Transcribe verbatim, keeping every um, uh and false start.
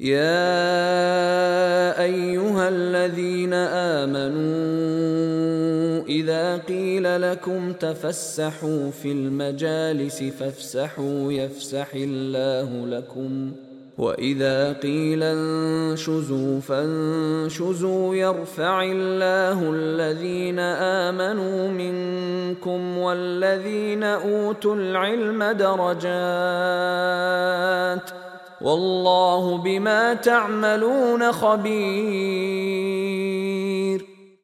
يا أيها الذين آمنوا إذا قيل لكم تفسحوا في المجالس فافسحوا يفسح الله لكم، وإذا قيل انشزوا فانشزوا يرفع الله الذين آمنوا منكم والذين أوتوا العلم درجات، والله بما تعملون خبير.